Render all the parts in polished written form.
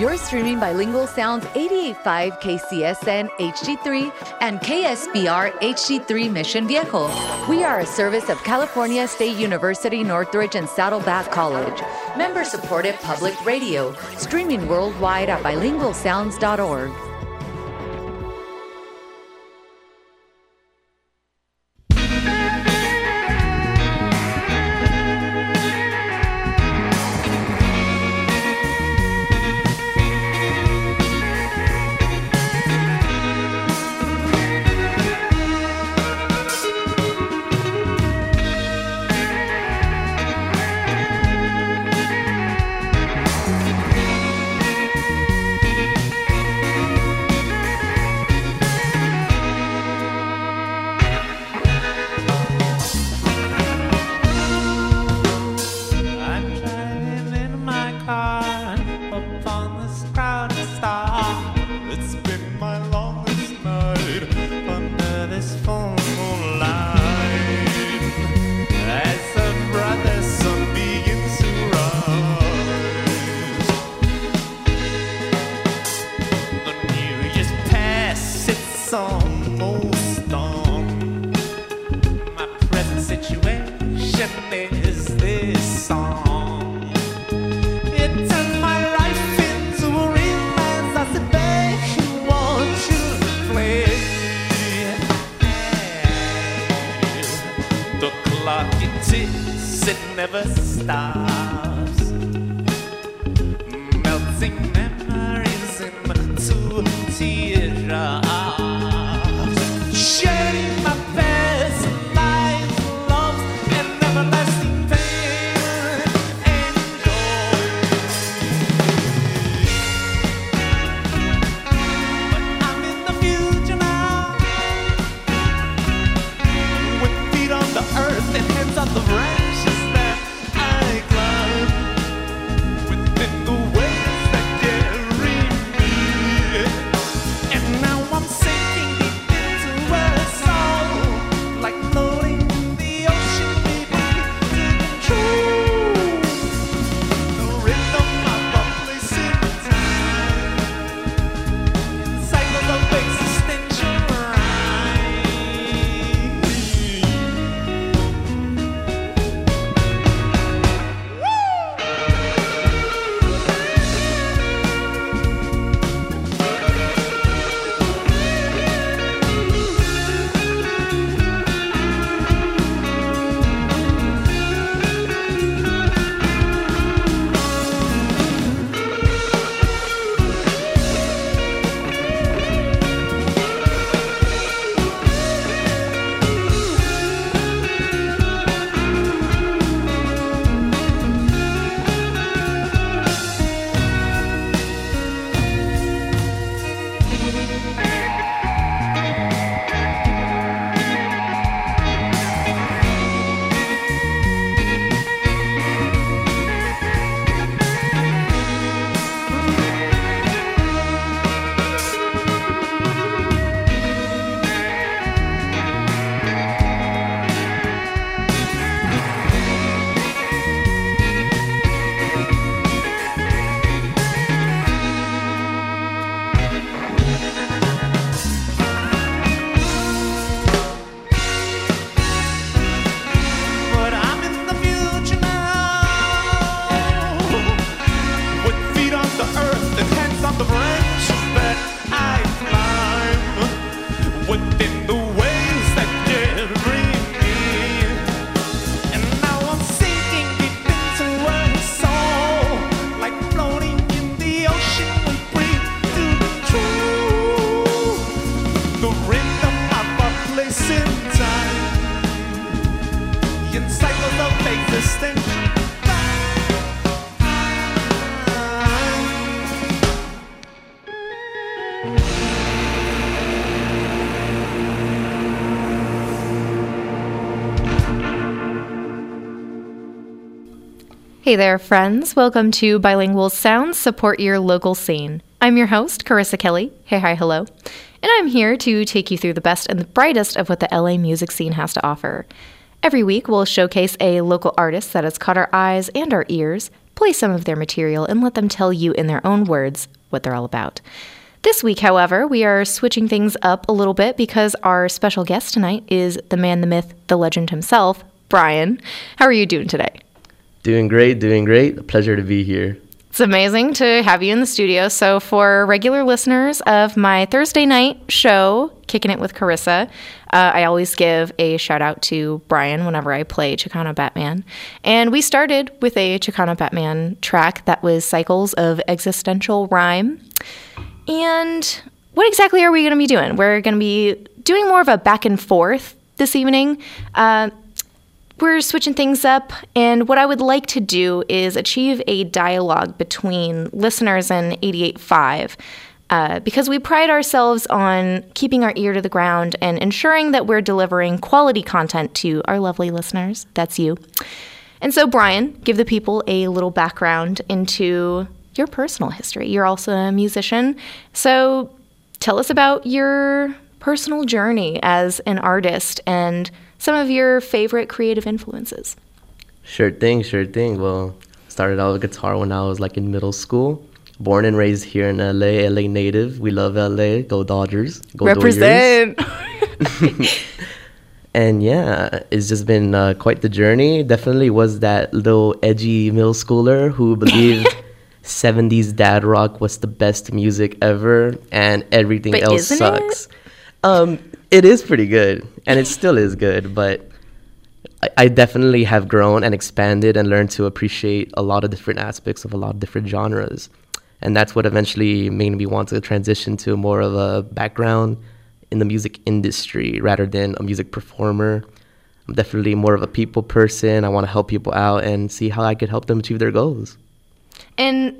You're streaming Bilingual Sounds 88.5 KCSN HD3 and KSBR HD3 Mission Viejo. We are a service of California State University Northridge and Saddleback College. Member-supported public radio, streaming worldwide at bilingualsounds.org. Hey there, friends. Welcome to Bilingual Sounds, Support Your Local Scene. I'm your host, Carissa Kelly. Hey, hi, hello. And I'm here to take you through the best and the brightest of what the LA music scene has to offer. Every week, we'll showcase a local artist that has caught our eyes and our ears, play some of their material, and let them tell you in their own words what they're all about. This week, however, we are switching things up a little bit because our special guest tonight is the man, the myth, the legend himself, Brian. How are you doing today? Doing great. A pleasure to be here. It's amazing to have you in the studio. So for regular listeners of my Thursday night show, Kicking It with Carissa, I always give a shout out to Brian whenever I play Chicano Batman. And we started with a Chicano Batman track that was Cycles of Existential Rhyme. And what exactly are we going to be doing? We're going to be doing more of a back and forth this evening. We're switching things up, and what I would like to do is achieve a dialogue between listeners and 88.5, because we pride ourselves on keeping our ear to the ground and ensuring that we're delivering quality content to our lovely listeners. That's you. And so, Brian, give the people a little background into your personal history. You're also a musician, so tell us about your personal journey as an artist and some of your favorite creative influences. Sure thing. Well, started out with guitar when I was in middle school. Born and raised here in LA native. We love LA. Go Dodgers. Go Represent. Dodgers. And yeah, it's just been quite the journey. Definitely was that little edgy middle schooler who believed 70s dad rock was the best music ever and everything else sucks. It is pretty good, and it still is good, but I definitely have grown and expanded and learned to appreciate a lot of different aspects of a lot of different genres. And that's what eventually made me want to transition to more of a background in the music industry rather than a music performer. I'm definitely more of a people person. I want to help people out and see how I could help them achieve their goals. And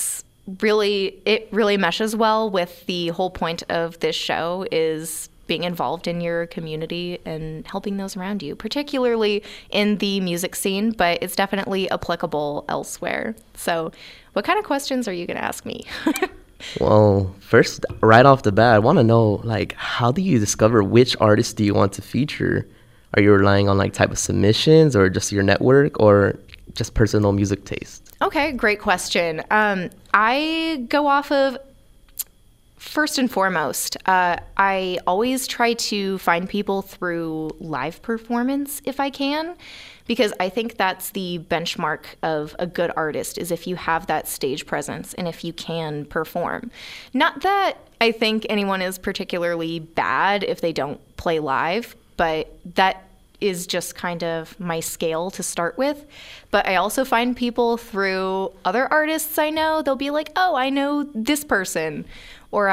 it really meshes well with the whole point of this show is being involved in your community and helping those around you, particularly in the music scene, but it's definitely applicable elsewhere. So what kind of questions are you going to ask me? Well, first, right off the bat, I want to know, how do you discover which artists do you want to feature? Are you relying on, type of submissions or just your network or just personal music taste? Okay, great question. I go off of, first and foremost, I always try to find people through live performance if I can, because I think that's the benchmark of a good artist, is if you have that stage presence and if you can perform. Not that I think anyone is particularly bad if they don't play live, but that is just kind of my scale to start with. But I also find people through other artists I know. They'll be like, oh, I know this person. Or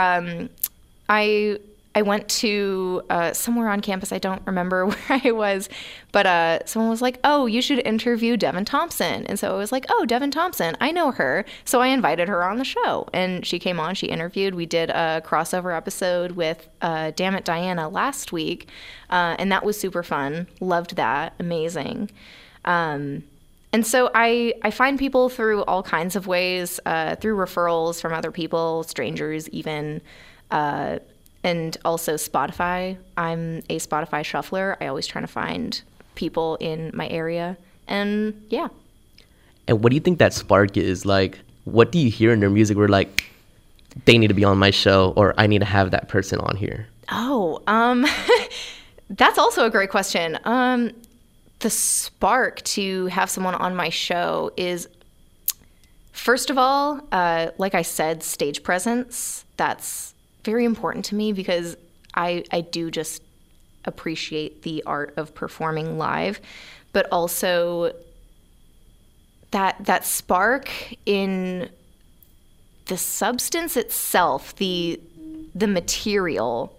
I went to somewhere on campus. I don't remember where I was, but someone was like, oh, you should interview Devin Thompson. And so I was like, oh, Devin Thompson, I know her. So I invited her on the show, and she came on, she interviewed. We did a crossover episode with Damn It Diana last week, and that was super fun. Loved that. Amazing. And so I find people through all kinds of ways, through referrals from other people, strangers even, and also Spotify. I'm a Spotify shuffler. I always try to find people in my area. And yeah. And what do you think that spark is? What do you hear in their music where they need to be on my show or I need to have that person on here? Oh, that's also a great question. The spark to have someone on my show is, first of all, like I said, stage presence. That's very important to me because I do just appreciate the art of performing live, but also that spark in the substance itself, the material.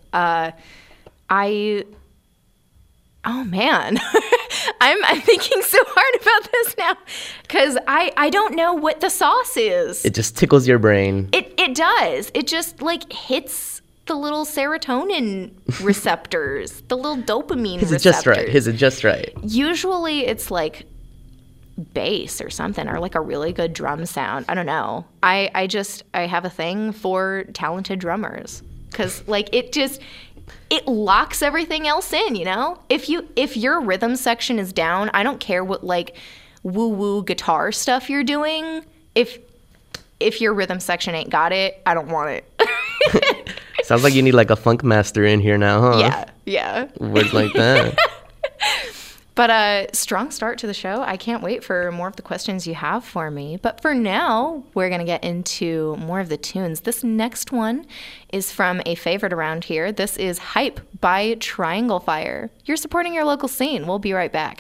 Oh man, I'm thinking so hard about this now because I don't know what the sauce is. It just tickles your brain. It does. It just hits the little serotonin receptors, the little dopamine receptors. Is it just right? Usually it's bass or something, or a really good drum sound. I don't know. I have a thing for talented drummers because it locks everything else in, If your rhythm section is down, I don't care what woo-woo guitar stuff you're doing. If if your rhythm section ain't got it, I don't want it. Sounds like you need like a funk master in here now, huh? Yeah. Words like that. But strong start to the show. I can't wait for more of the questions you have for me. But for now, we're going to get into more of the tunes. This next one is from a favorite around here. This is Hype by Triangle Fire. You're supporting your local scene. We'll be right back.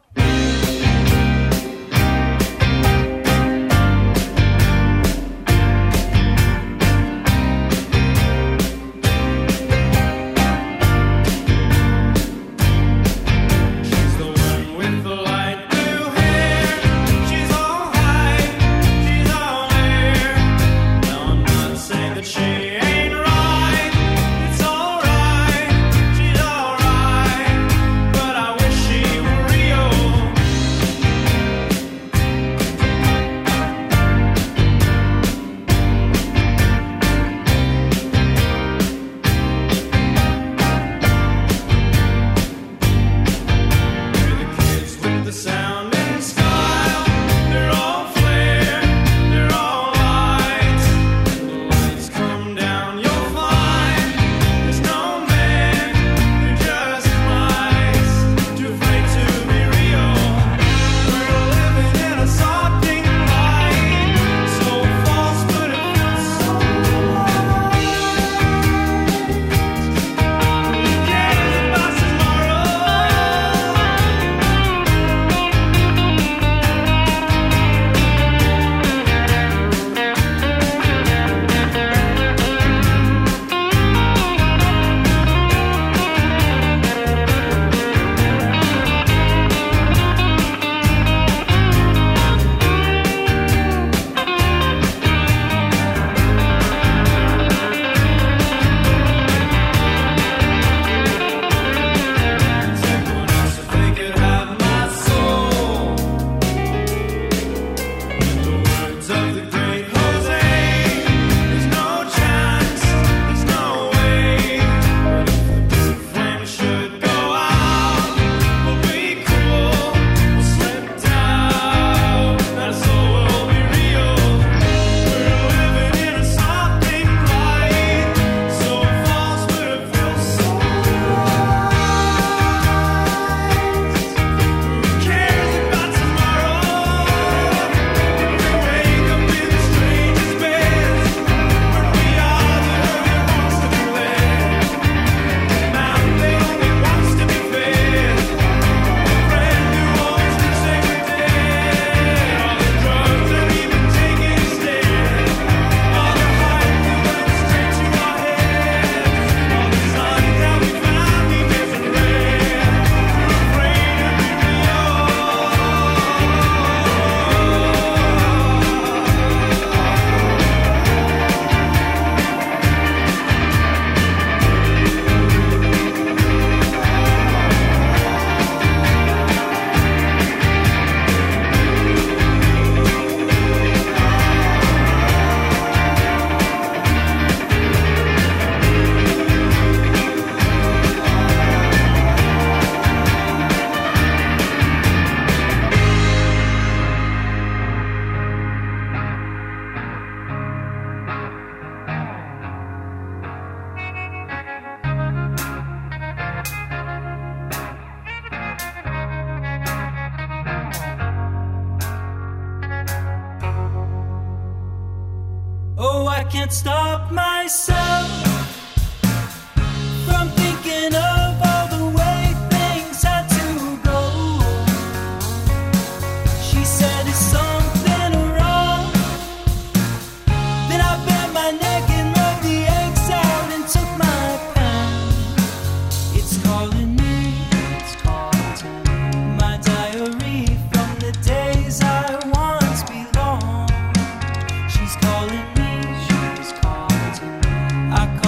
can't stop myself from thinking of all the way things had to go. She said, is something wrong? Then I bent my neck and wrote the X out and took my pen. It's calling me, it's calling my diary from the days I once belonged. She's calling me, she's calling. I call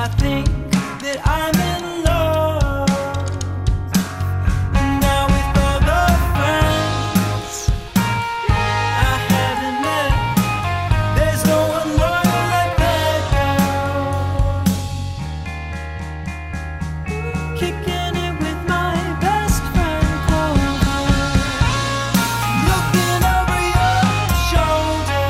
I think that I'm in love. And now with all the friends I haven't met, there's no one loyal like that girl. Kicking it with my best friend Clover, looking over your shoulder.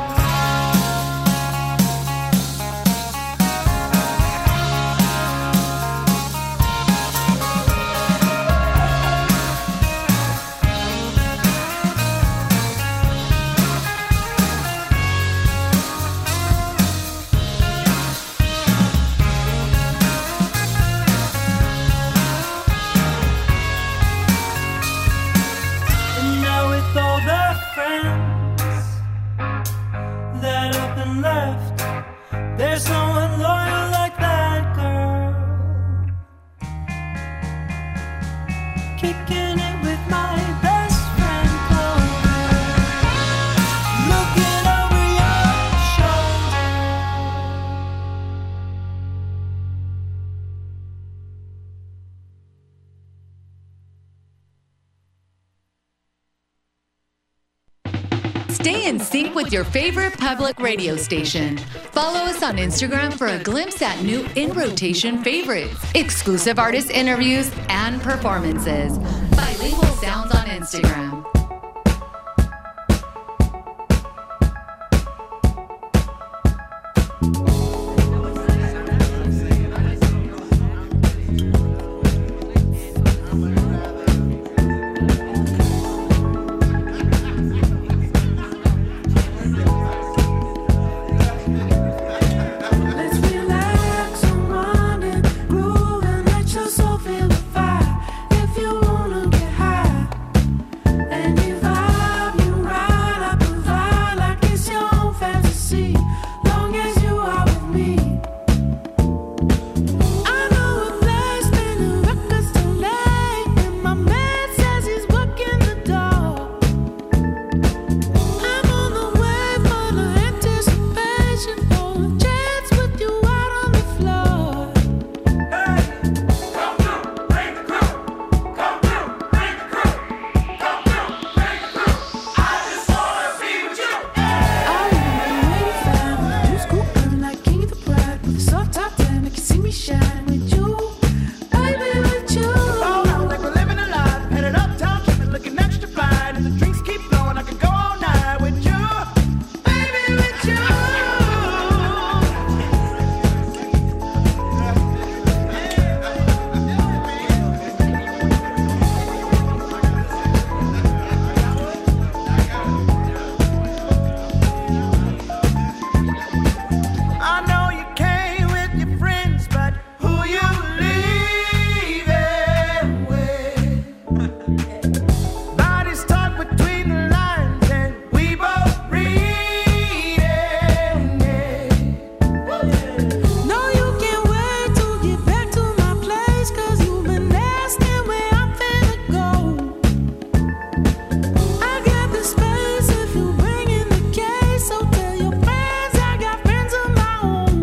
And now with all the friends that up and left, there's no one loyal like that girl. Kicking it with my best friend Clover, looking over your shoulder. Stay in sync with your favorite public radio station. Follow us on Instagram for a glimpse at new in-rotation favorites, exclusive artist interviews, and performances. Bilingual Sounds on Instagram. Let's relax, unwind and groove and let your soul feel the fire. If you wanna get high, any vibe you ride, I provide like it's your own fantasy. Long as you are with me. I know a place where the records don't late, and my man says he's working the door. I'm on the way for the anticipation for a chance with you out on the floor. I remember when you found you scoop burning like king of the bride with a soft top down, make you see me shine with you, baby, with you. All out like we're living a life, headed uptown, tripping, looking extra fine. And the drinks keep flowing, I could go all night with you, baby, with you. I know you came with your friends, but who you leaving with? Bodies talk between the lines, and we both read it. No, you can't wait to get back to my place, 'cause you've been asking where I'm finna go. I got the space if you bring in the case, so tell your friends I got friends of my own.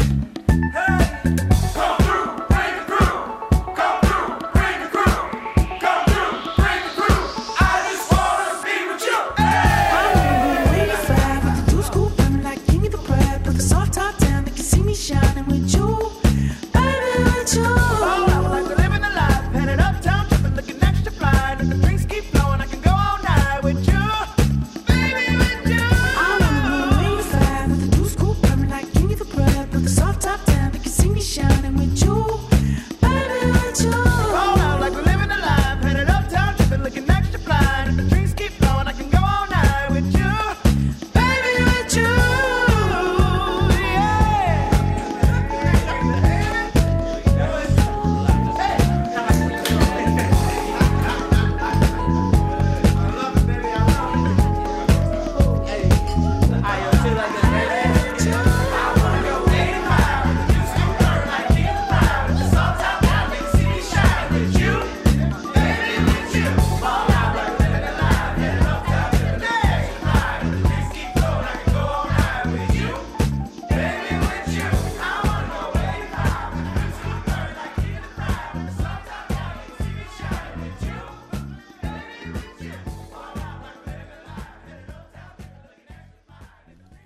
I'm on the 85 with the two scoop burning like king of the bride, with a soft top down, make you see me shining with you, baby, with you. All out like we're living a life, headed uptown, tripping, looking extra fine. And the drinks keep flowing, I can go all night with you, baby, with you. I'm on the 85 with the two scoop burning like king of the bride, with a soft top down, make you see me shining with you, baby, with you. All out like we're living a life, headed uptown, tripping, looking extra fine. And the drinks keep flowing, I can go all night with you, baby, with you.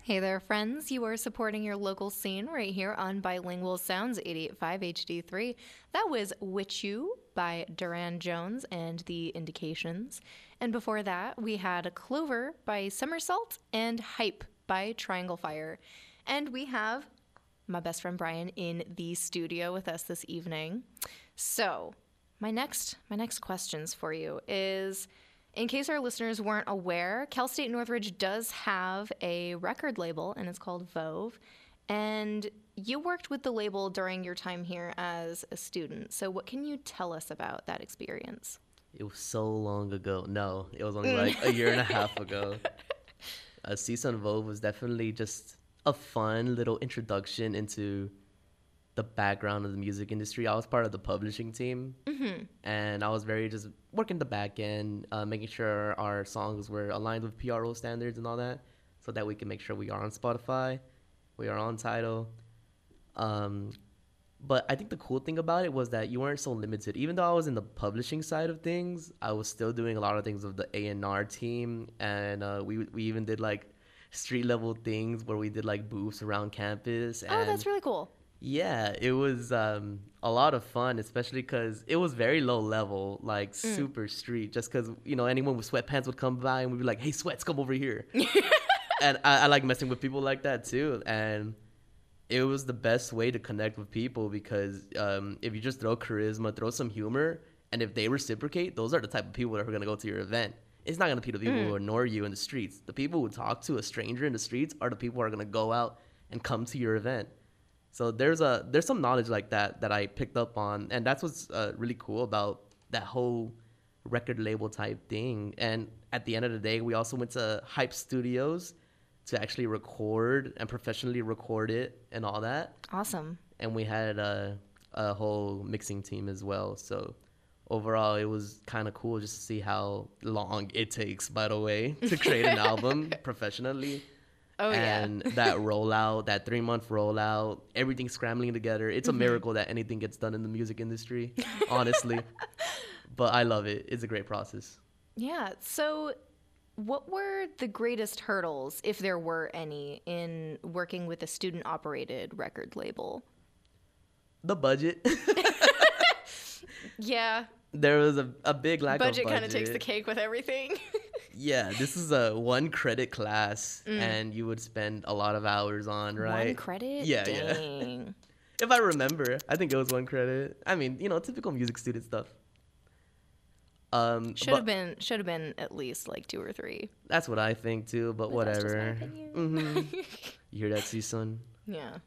Hey there, friends. You are supporting your local scene right here on Bilingual Sounds 88.5 HD3. That was Witch You by Duran Jones and the Indications. And before that, we had Clover by Somersault and Hype by Triangle Fire. And we have my best friend Brian in the studio with us this evening. So, my next questions for you is, in case our listeners weren't aware, Cal State Northridge does have a record label, and it's called Vove. And you worked with the label during your time here as a student. So what can you tell us about that experience? It was so long ago. No, it was only like a year and a half ago. Season Vove was definitely just a fun little introduction into the background of the music industry. I was part of the publishing team, and I was very just working the back end, making sure our songs were aligned with PRO standards and all that, so that we can make sure we are on Spotify, we are on Tidal. But I think the cool thing about it was that you weren't so limited. Even though I was in the publishing side of things, I was still doing a lot of things with the A&R team, and we even did like street level things where we did like booths around campus. And Oh, that's really cool. yeah, it was a lot of fun, especially because it was very low level, like super street. Just because, you know, anyone with sweatpants would come by and we'd be like, hey, Sweats, come over here. And I like messing with people like that too. And it was the best way to connect with people because if you just throw charisma, throw some humor, and if they reciprocate, those are the type of people that are going to go to your event. It's not going to be the people who ignore you in the streets. The people who talk to a stranger in the streets are the people who are going to go out and come to your event. So there's some knowledge like that I picked up on, and that's what's really cool about that whole record label type thing. And at the end of the day, we also went to Hype Studios to actually record and professionally record it and all that. Awesome. And we had a whole mixing team as well. So overall, it was kind of cool just to see how long it takes, by the way, to create an album professionally. Oh, and that rollout, that 3-month rollout, everything scrambling together. It's a miracle that anything gets done in the music industry, honestly. But I love it. It's a great process. Yeah. So what were the greatest hurdles, if there were any, in working with a student-operated record label? The budget. Yeah. There was a big lack of budget. Budget kind of takes the cake with everything. Yeah, this is a 1-credit class, and you would spend a lot of hours on, right? 1 credit? Yeah, Dang. yeah. If I remember, I think it was 1 credit. I mean, you know, typical music student stuff. Should have been at least like 2 or 3. That's what I think too, but That's just my whatever. opinion. You hear that, C-Sun? Yeah.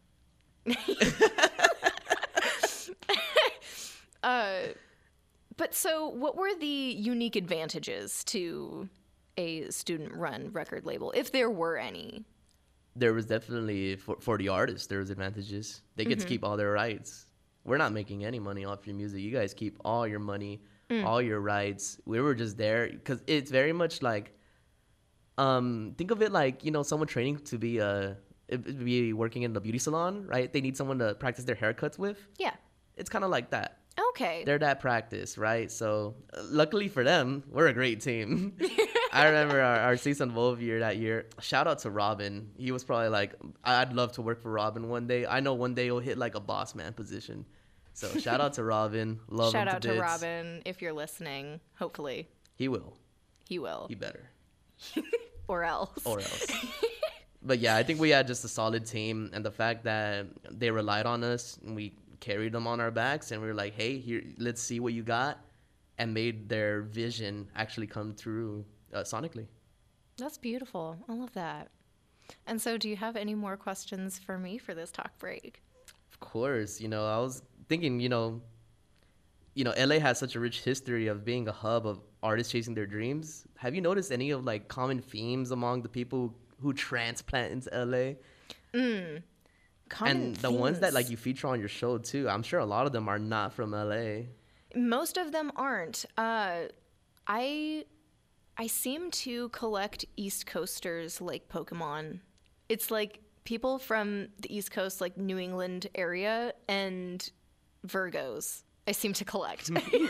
But so what were the unique advantages to a student-run record label, if there were any? There was definitely, for the artists, there was advantages. They get to keep all their rights. We're not making any money off your music. You guys keep all your money, all your rights. We were just there because it's very much like, think of it like, you know, someone training to be working in the beauty salon, right? They need someone to practice their haircuts with. Yeah. It's kind of like that. Okay. They're that practice, right? So luckily for them, we're a great team. I remember our season Vove year that year. Shout out to Robin. He was probably like, I'd love to work for Robin one day. I know one day he'll hit like a boss man position. So shout out to Robin. Love Shout him out to to bits. Robin if you're listening. Hopefully He will. he will. He better. Or else. Or else. But yeah, I think we had just a solid team, and the fact that they relied on us and we carried them on our backs, and we were like, hey, here, let's see what you got, and made their vision actually come true sonically. That's beautiful. I love that. And so do you have any more questions for me for this talk break? Of course, you know, I was thinking, you know, LA has such a rich history of being a hub of artists chasing their dreams. Have you noticed any of like common themes among the people who transplant into LA? Common And the ones that themes. like you feature on your show too, I'm sure a lot of them are not from LA. Most of them aren't. I seem to collect East Coasters like Pokemon. It's like people from the East Coast, like New England area, and Virgos. I seem to collect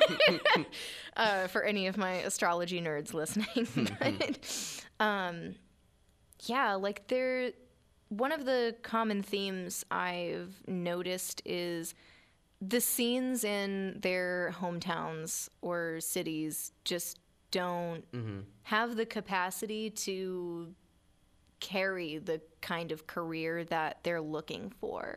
for any of my astrology nerds listening. But, yeah, like one of the common themes I've noticed is the scenes in their hometowns or cities just don't have the capacity to carry the kind of career that they're looking for.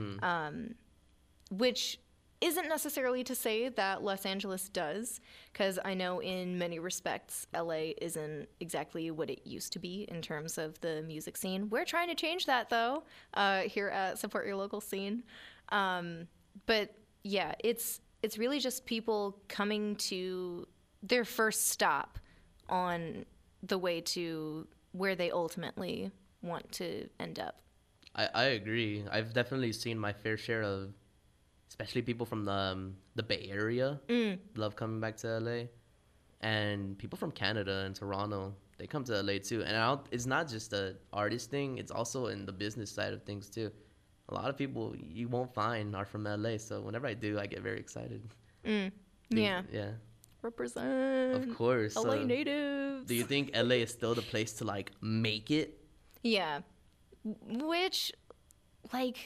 Which isn't necessarily to say that Los Angeles does, because I know in many respects LA isn't exactly what it used to be in terms of the music scene. We're trying to change that though, here at Support Your Local Scene. But yeah, it's really just people coming to their first stop on the way to where they ultimately want to end up. I agree. I've definitely seen my fair share of, especially people from the Bay Area, love coming back to LA, and people from Canada and Toronto, they come to LA too. And it's not just a artist thing; it's also in the business side of things too. A lot of people you won't find are from LA, so whenever I do, I get very excited. Yeah. Represent. Of course. LA So, natives. do you think LA is still the place to like make it? Yeah. Which, like,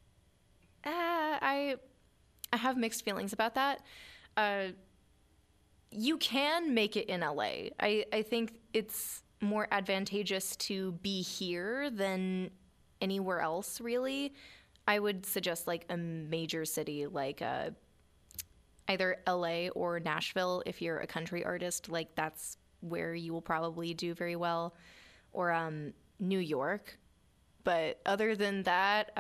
I have mixed feelings about that. You can make it in LA. I think it's more advantageous to be here than anywhere else, really. I would suggest like a major city like either LA or Nashville if you're a country artist. Like that's where you will probably do very well. Or New York. But other than that,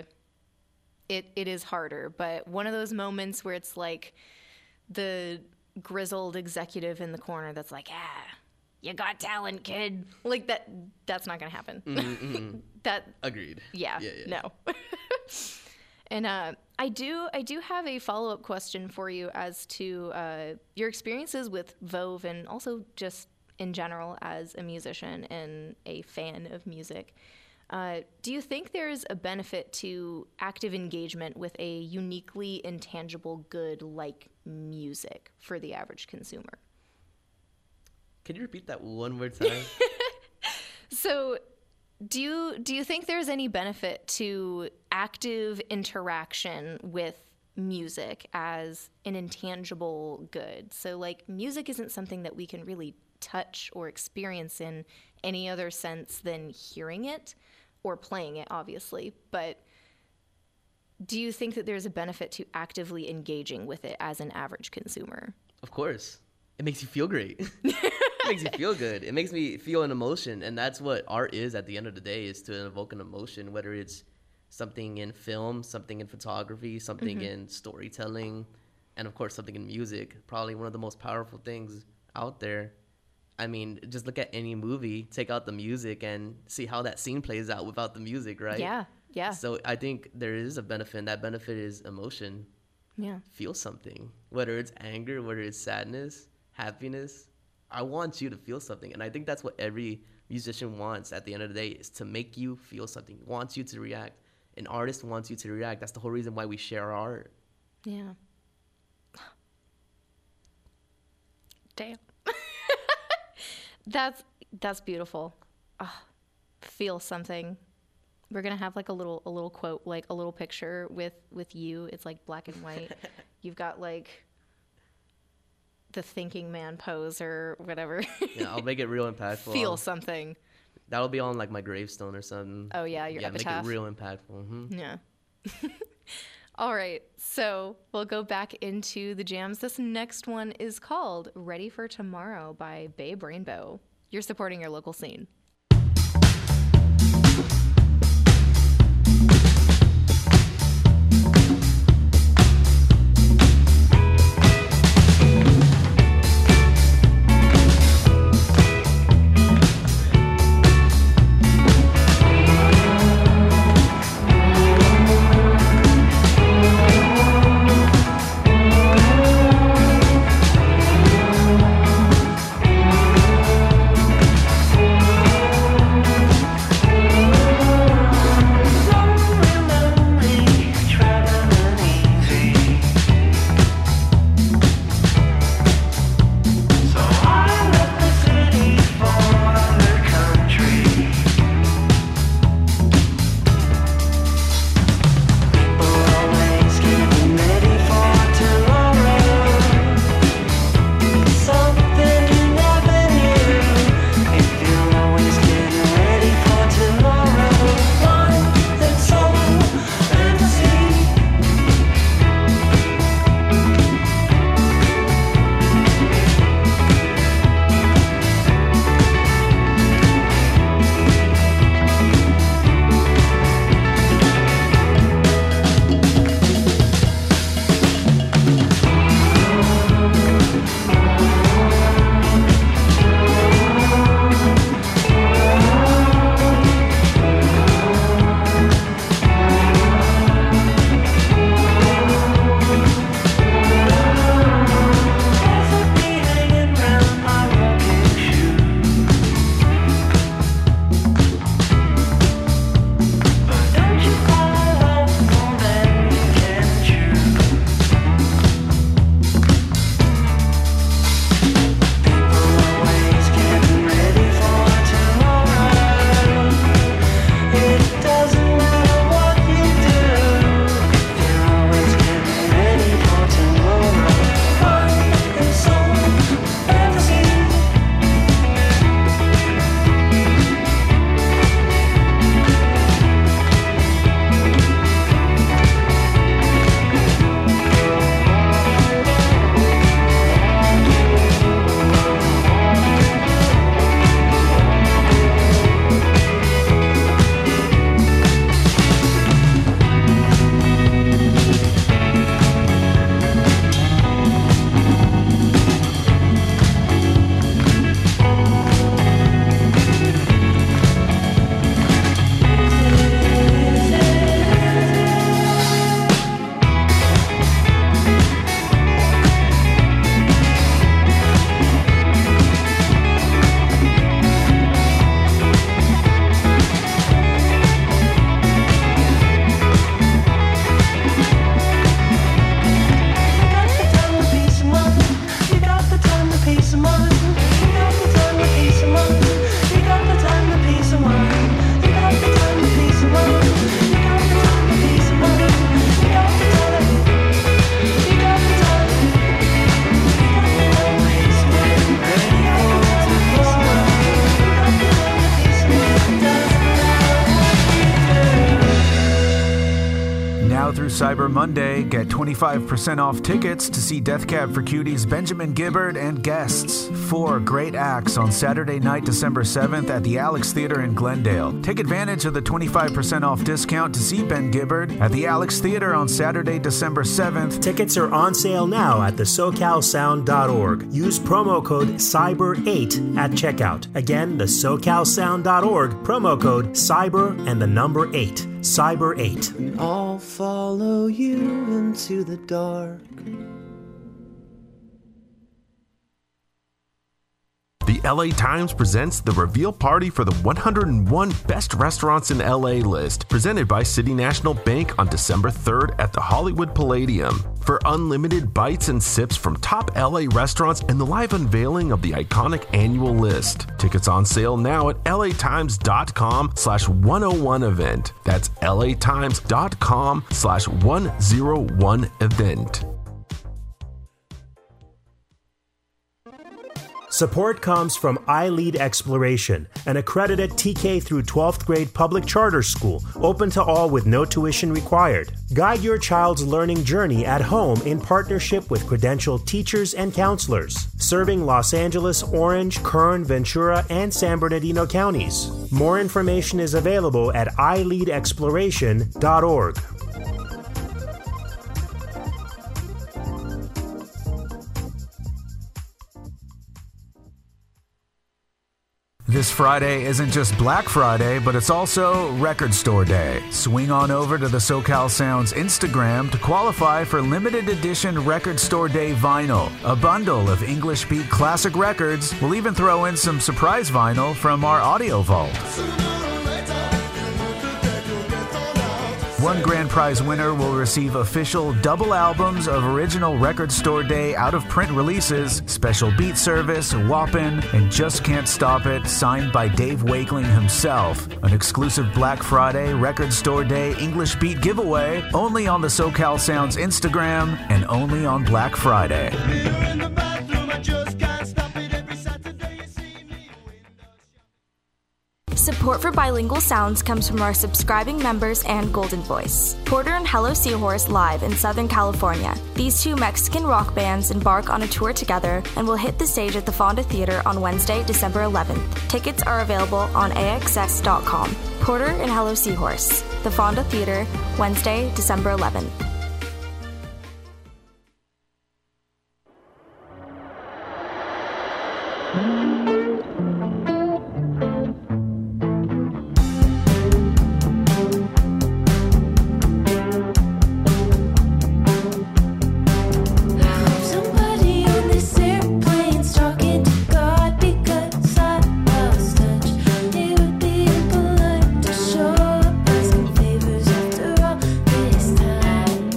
it is harder. But one of those moments where it's like the grizzled executive in the corner that's like, you got talent, kid. Like that's not gonna happen. That Agreed. yeah. No. And I do have a follow-up question for you as to your experiences with Vove and also just in general as a musician and a fan of music. Do you think there's a benefit to active engagement with a uniquely intangible good like music for the average consumer? Can you repeat that one more time? So, do you think there's any benefit to active interaction with music as an intangible good? So, like, music isn't something that we can really touch or experience in any other sense than hearing it or playing it, obviously. But do you think that there's a benefit to actively engaging with it as an average consumer? Of course. It makes you feel great. It makes you feel good. It makes me feel an emotion. And that's what art is at the end of the day, is to evoke an emotion, whether it's something in film, something in photography, something in storytelling, and of course something in music. Probably one of the most powerful things out there. I mean, just look at any movie, take out the music and see how that scene plays out without the music, right? Yeah. So I think there is a benefit, and that benefit is emotion. Yeah. Feel something, whether it's anger, whether it's sadness, happiness. I want you to feel something, and I think that's what every musician wants at the end of the day, is to make you feel something. Wants you to react. An artist wants you to react. That's the whole reason why we share our art. Yeah. Damn. That's beautiful. Feel something. We're gonna have like a little quote, like a little picture with you. It's like black and white. You've got like the thinking man pose or whatever. Yeah, I'll make it real impactful. Feel something. That'll be on like my gravestone or something. Oh yeah, your epitaph. Make it real impactful. Yeah. All right, so we'll go back into the jams. This next one is called Ready for Tomorrow by Babe Rainbow. You're supporting your local scene. Ready Cyber Monday, get 25% off tickets to see Death Cab for Cuties, Benjamin Gibbard, and guests. 4 great acts on Saturday night, December 7th at the Alex Theater in Glendale. Take advantage of the 25% off discount to see Ben Gibbard at the Alex Theater on Saturday, December 7th. Tickets are on sale now at thesocalsound.org. Use promo code CYBER8 at checkout. Again, thesocalsound.org, promo code CYBER and the number 8. Cyber 8. I'll follow you into the dark. The LA Times presents the reveal party for the 101 Best Restaurants in LA list, presented by City National Bank on December 3rd at the Hollywood Palladium. For unlimited bites and sips from top LA restaurants and the live unveiling of the iconic annual list. Tickets on sale now at latimes.com/101event. That's latimes.com/101event. Support comes from iLead Exploration, an accredited TK through 12th grade public charter school, open to all with no tuition required. Guide your child's learning journey at home in partnership with credentialed teachers and counselors, serving Los Angeles, Orange, Kern, Ventura, and San Bernardino counties. More information is available at iLeadExploration.org. This Friday isn't just Black Friday, but it's also Record Store Day. Swing on over to the SoCal Sounds Instagram to qualify for limited edition Record Store Day vinyl, a bundle of English beat classic records. We'll even throw in some surprise vinyl from our audio vault. One grand prize winner will receive official double albums of original Record Store Day out-of-print releases, special beat service, Whoppin', and Just Can't Stop It, signed by Dave Wakeling himself. An exclusive Black Friday Record Store Day English beat giveaway, only on the SoCal Sounds Instagram and only on Black Friday. Support for Bilingual Sounds comes from our subscribing members and Golden Voice. Porter and Hello Seahorse live in Southern California. These two Mexican rock bands embark on a tour together and will hit the stage at the Fonda Theater on Wednesday, December 11th. Tickets are available on AXS.com. Porter and Hello Seahorse. The Fonda Theater, Wednesday, December 11th. Somebody on this airplane's talking to God because I lost touch. It would be impolite to show up asking favors after all this time.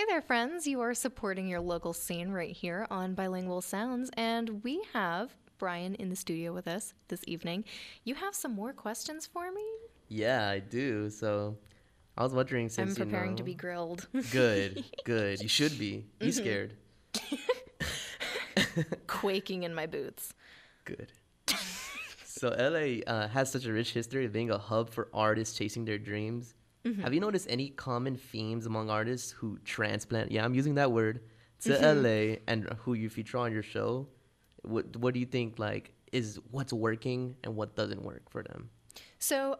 Hey there, friends. You are supporting your local scene right here on Bilingual Sounds, and we have Brian in the studio with us this evening. You have some more questions for me? Yeah, I do. So I was wondering since I'm preparing to be grilled. Good, good. You should be. Be scared. Quaking in my boots. Good. So LA has such a rich history of being a hub for artists chasing their dreams. Have you noticed any common themes among artists who transplant, yeah, I'm using that word, to LA and who you feature on your show? What do you think is what's working and what doesn't work for them? So,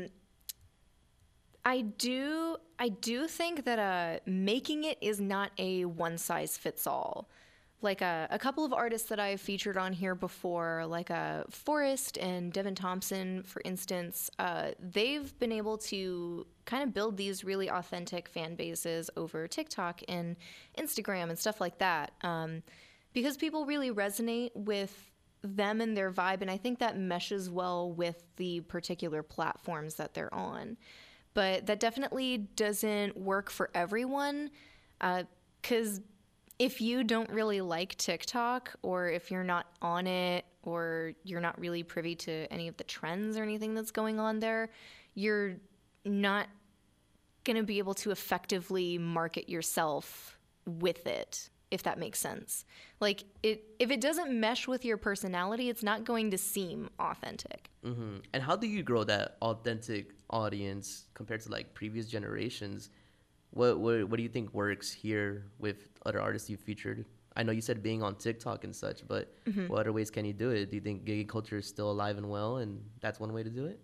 I do think that making it is not a one size fits all. Like a couple of artists that I've featured on here before, like Forrest and Devin Thompson, for instance, they've been able to kind of build these really authentic fan bases over TikTok and Instagram and stuff like that, because people really resonate with them and their vibe, and I think that meshes well with the particular platforms that they're on. But that definitely doesn't work for everyone, because if you don't really like TikTok, or if you're not on it, or you're not really privy to any of the trends or anything that's going on there, you're not going to be able to effectively market yourself with it, if that makes sense. Like, if it doesn't mesh with your personality, it's not going to seem authentic. Mm-hmm. And how do you grow that authentic audience compared to previous generations? What do you think works here with other artists you've featured? I know you said being on TikTok and such, but what other ways can you do it? Do you think gig culture is still alive and well, and that's one way to do it?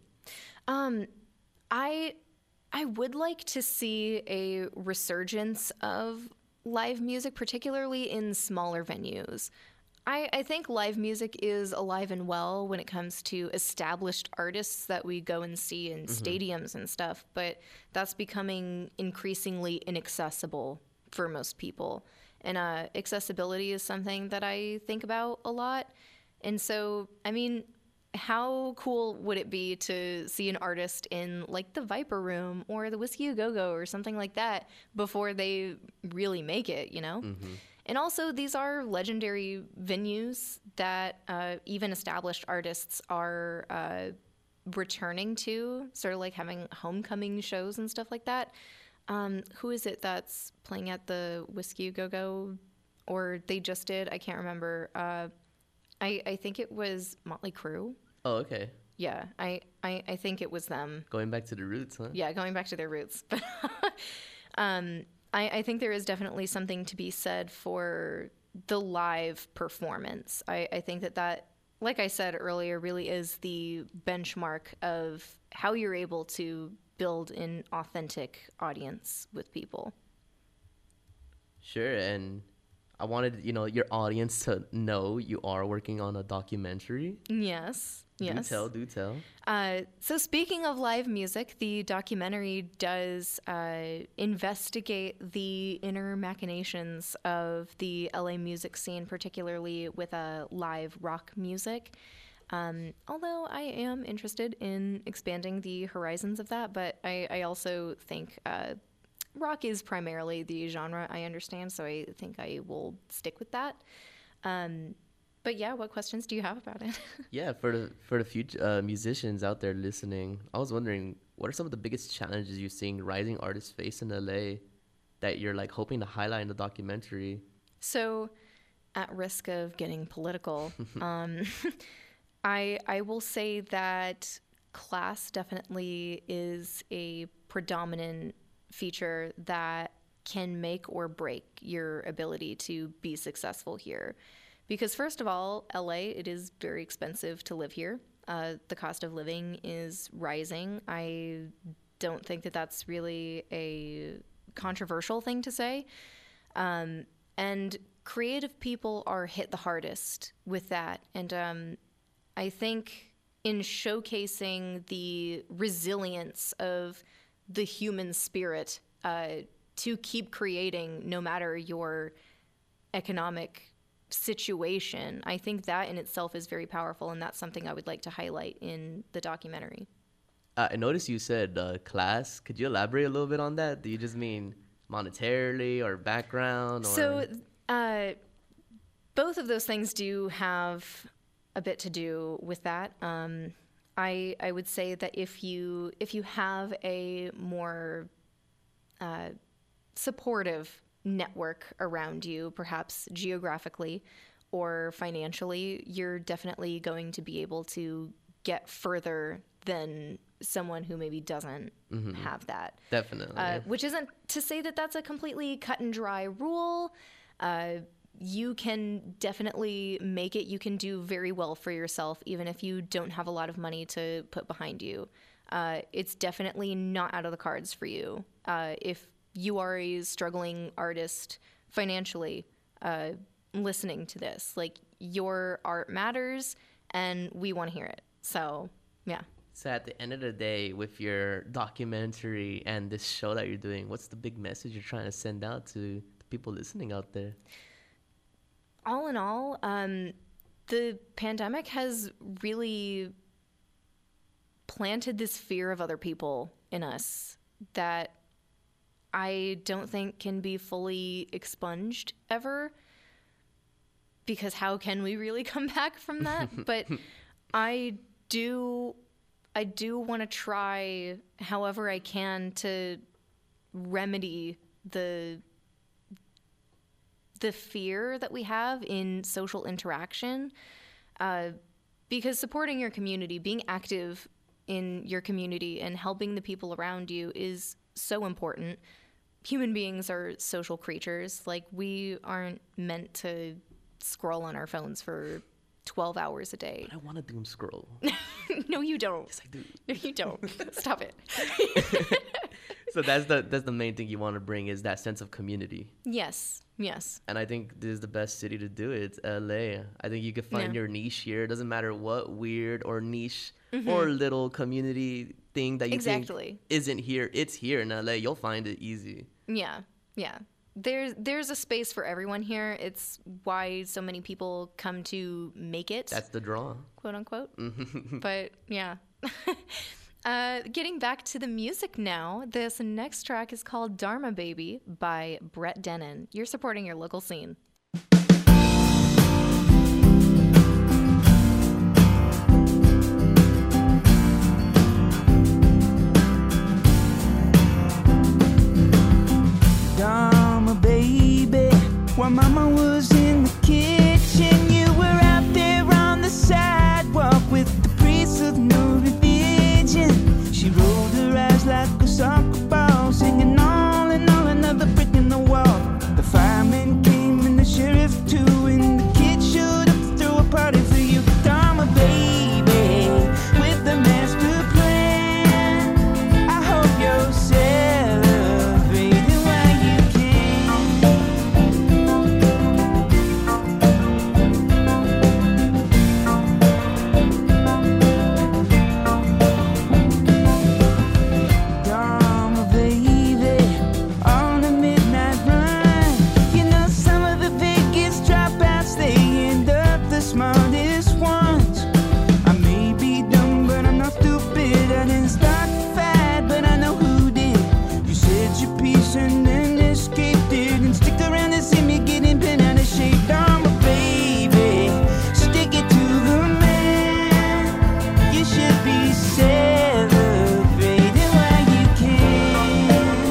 I would like to see a resurgence of live music, particularly in smaller venues. I think live music is alive and well when it comes to established artists that we go and see in stadiums and stuff, but that's becoming increasingly inaccessible for most people. And accessibility is something that I think about a lot. And so, I mean, how cool would it be to see an artist in the Viper Room or the Whiskey A Go Go or something like that before they really make it, you know? And also, these are legendary venues that even established artists are returning to, sort of like having homecoming shows and stuff like that. Who is it that's playing at the Whiskey A Go Go? Or they just did? I can't remember. I think it was Motley Crue. Oh, okay. Yeah, I think it was them. Going back to the roots, huh? Yeah, going back to their roots. But I think there is definitely something to be said for the live performance. I think that, like I said earlier, really is the benchmark of how you're able to build an authentic audience with people. Sure, and I wanted, your audience to know you are working on a documentary. Yes. Do tell. So speaking of live music, the documentary does investigate the inner machinations of the LA music scene, particularly with live rock music. Although I am interested in expanding the horizons of that, but I also think rock is primarily the genre I understand, so I think I will stick with that. But yeah, what questions do you have about it? Yeah, for the future musicians out there listening, I was wondering, what are some of the biggest challenges you're seeing rising artists face in LA that you're hoping to highlight in the documentary? So, at risk of getting political, I will say that class definitely is a predominant feature that can make or break your ability to be successful here. Because first of all, LA, it is very expensive to live here. The cost of living is rising. I don't think that that's really a controversial thing to say. And creative people are hit the hardest with that. And I think in showcasing the resilience of the human spirit to keep creating no matter your economic situation, I think that in itself is very powerful, and that's something I would like to highlight in the documentary. I noticed you said class. Could you elaborate a little bit on that? Do you just mean monetarily or background? Or... So both of those things do have a bit to do with that. I would say that if you have a more supportive network around you, perhaps geographically or financially, you're definitely going to be able to get further than someone who maybe doesn't have that. Definitely. Which isn't to say that that's a completely cut and dry rule. You can definitely make it. You can do very well for yourself, even if you don't have a lot of money to put behind you. It's definitely not out of the cards for you. If you are a struggling artist financially, listening to this, like, your art matters and we want to hear it. So, yeah. So at the end of the day, with your documentary and this show that you're doing, what's the big message you're trying to send out to the people listening out there? All in all, the pandemic has really planted this fear of other people in us that I don't think can be fully expunged ever, because how can we really come back from that? But I do want to try however I can to remedy the fear that we have in social interaction, because supporting your community, being active in your community and helping the people around you is so important. Human beings are social creatures. Like, we aren't meant to scroll on our phones for 12 hours a day. I want to doom scroll. No, you don't. Yes, I do. No, you don't. Stop it. So that's the main thing you want to bring, is that sense of community. Yes. And I think this is the best city to do it. It's LA. I think you can find your niche here. It doesn't matter what weird or niche or little community thing that you think isn't here. It's here in LA. You'll find it easy. Yeah. There's a space for everyone here. It's why so many people come to make it. That's the draw. Quote unquote. But yeah. Getting back to the music now, this next track is called Dharma Baby by Brett Dennen. You're supporting your local scene. Dharma baby, while mama was in the kitchen, you were out there on the sidewalk with the priest of no religion. She rolled her eyes like a soccer ball, singing all in all, another brick in the wall. The fireman came and the sheriff too, and the kids showed up to throw a party for you. Dharma baby, with the master plan. I hope you're celebrating while you Dharma baby, on a midnight run. You know some of the biggest dropouts, they end up the smartest ones. I may be dumb, but I'm not stupid. I didn't start the fight, but I know who did. You said your piece and then escaped it, and stick around and see me getting bent out of shape. Dharma baby, stick it to the man. You should be celebrating while you can.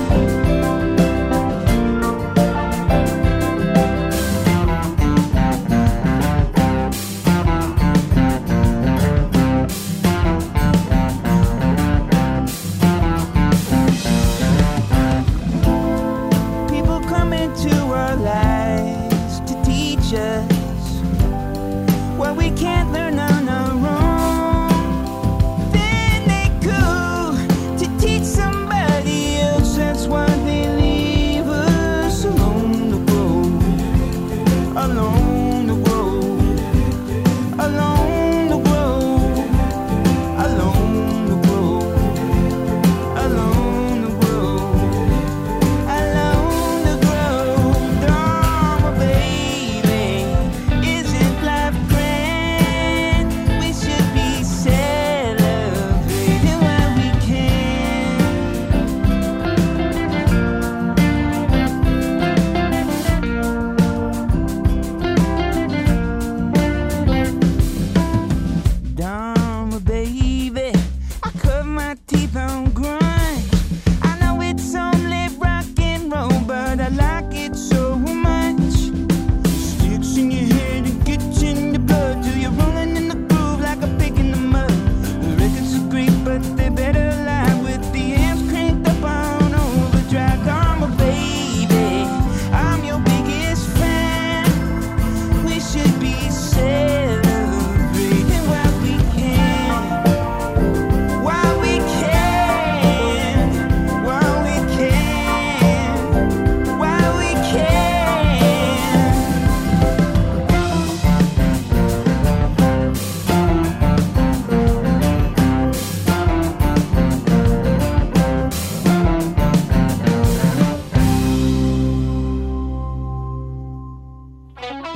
People come into our lives to teach us what we can't learn on our own. Then they go to teach somebody else. That's why they leave us alone to grow, alone to grow, alone to grow, alone to grow, alone to grow, alone to grow. Dharma baby,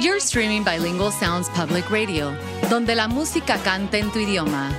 You're streaming Bilingual Sounds Public Radio, donde la música canta en tu idioma.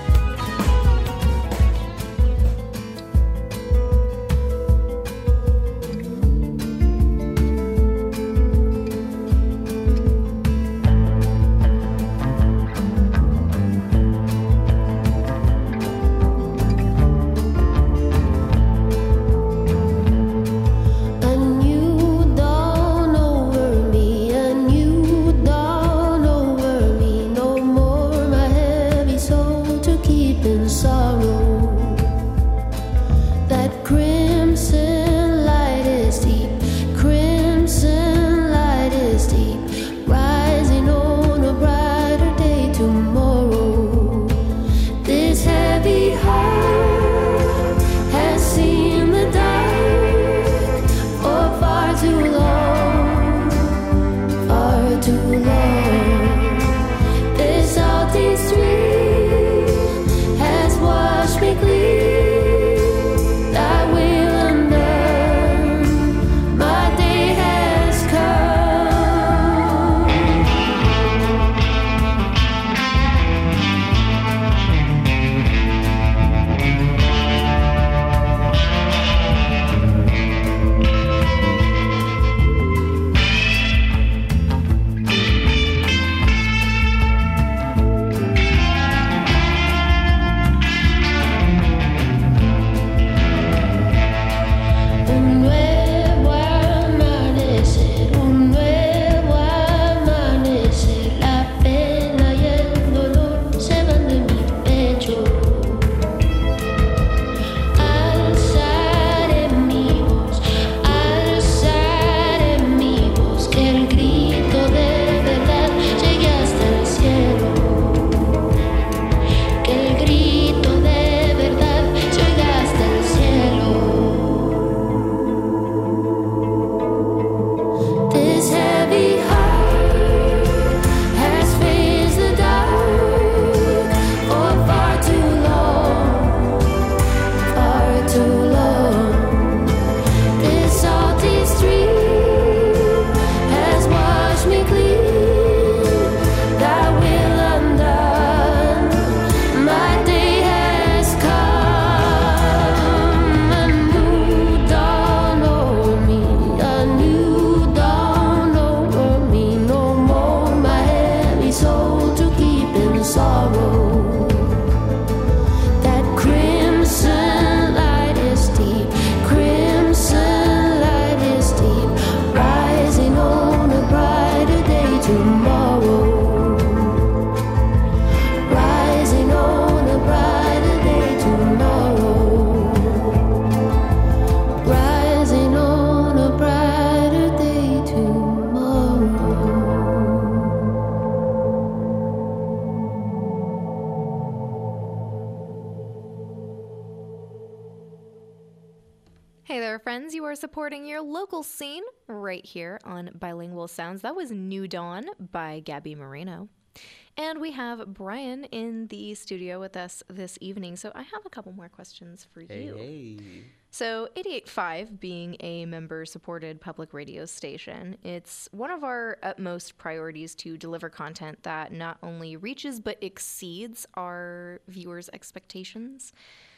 Hey there, friends. You are supporting your local scene right here on Bilingual Sounds. That was New Dawn by Gabby Moreno. And we have Brian in the studio with us this evening. So I have a couple more questions for you. Hey. So 88.5 being a member-supported public radio station, it's one of our utmost priorities to deliver content that not only reaches but exceeds our viewers' expectations.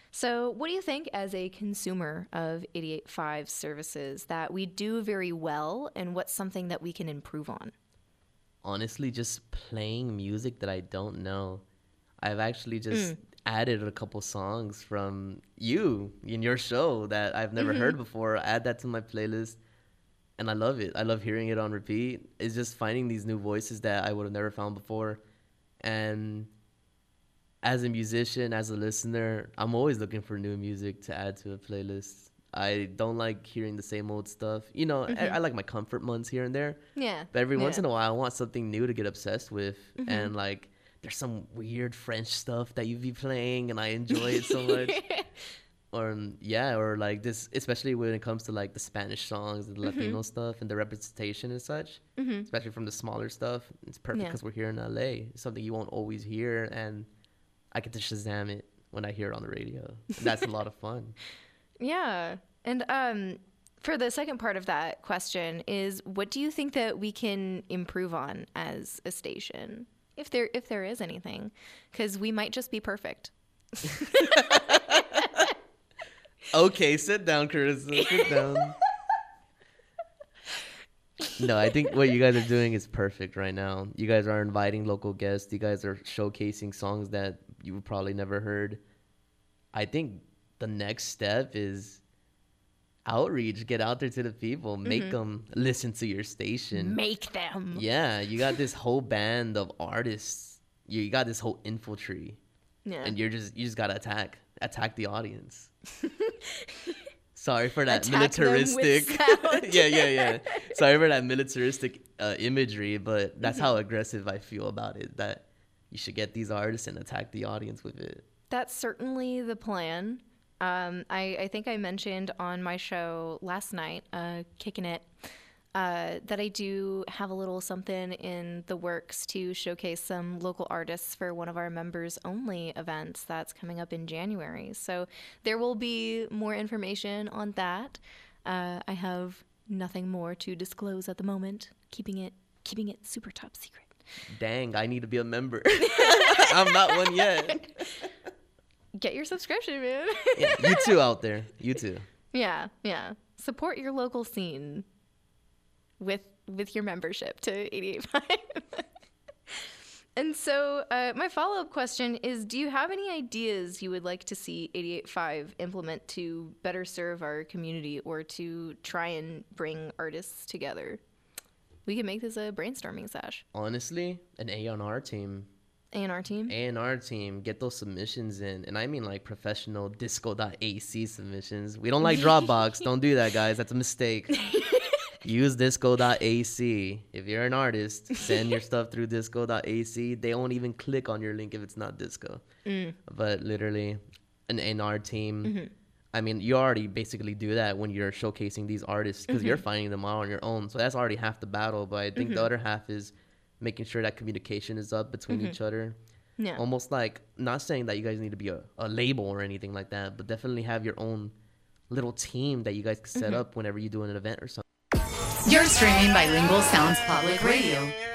So what do you think as a consumer of 88.5 services that we do very well, and what's something that we can improve on? Honestly, just playing music that I don't know. I've actually just added a couple songs from you in your show that I've never heard before. Add that to my playlist, and I love it. I love hearing it on repeat. It's just finding these new voices that I would have never found before. And as a musician, as a listener, I'm always looking for new music to add to a playlist. I don't like hearing the same old stuff. You know, I like my comfort months here and there. Yeah. But every once in a while, I want something new to get obsessed with. And, like, there's some weird French stuff that you be playing, and I enjoy it so much. Or like this, especially when it comes to, like, the Spanish songs and the Latino stuff and the representation and such, especially from the smaller stuff. It's perfect because we're here in LA. It's something you won't always hear, and I get to Shazam it when I hear it on the radio. And that's a lot of fun. Yeah. And For the second part of that question is, what do you think that we can improve on as a station? If there is anything, because we might just be perfect. Okay, sit down, Carissa. Sit down. No, I think what you guys are doing is perfect right now. You guys are inviting local guests. You guys are showcasing songs that you probably never heard. I think the next step is outreach. Get out there to the people. Make them listen to your station. Make them. Yeah, you got this whole band of artists. You got this whole info tree. Yeah. And you just gotta attack the audience. Sorry for that Attack them with militaristic. sound. yeah. Sorry for that militaristic imagery, but that's how aggressive I feel about it. That you should get these artists and attack the audience with it. That's certainly the plan. I think I mentioned on my show last night, Kicking It, that I do have a little something in the works to showcase some local artists for one of our members only events that's coming up in January. So there will be more information on that. I have nothing more to disclose at the moment, keeping it super top secret. Dang, I need to be a member. I'm not one yet. Get your subscription, man. Yeah, you too out there. You too. Yeah. Support your local scene with your membership to 88.5. And so my follow-up question is, do you have any ideas you would like to see 88.5 implement to better serve our community or to try and bring artists together? We can make this a brainstorming sesh. Honestly, an A&R team. A&R team? A&R team, get those submissions in. And I mean like professional disco.ac submissions. We don't like Dropbox. Don't do that, guys. That's a mistake. Use disco.ac. If you're an artist, send your stuff through disco.ac. They won't even click on your link if it's not disco. But literally, an A&R team. I mean, you already basically do that when you're showcasing these artists because you're finding them out on your own. So that's already half the battle. But I think the other half is making sure that communication is up between each other. Yeah. Almost like, not saying that you guys need to be a label or anything like that, but definitely have your own little team that you guys can set up whenever you do an event or something. You're streaming Bilingual Sounds Public Radio.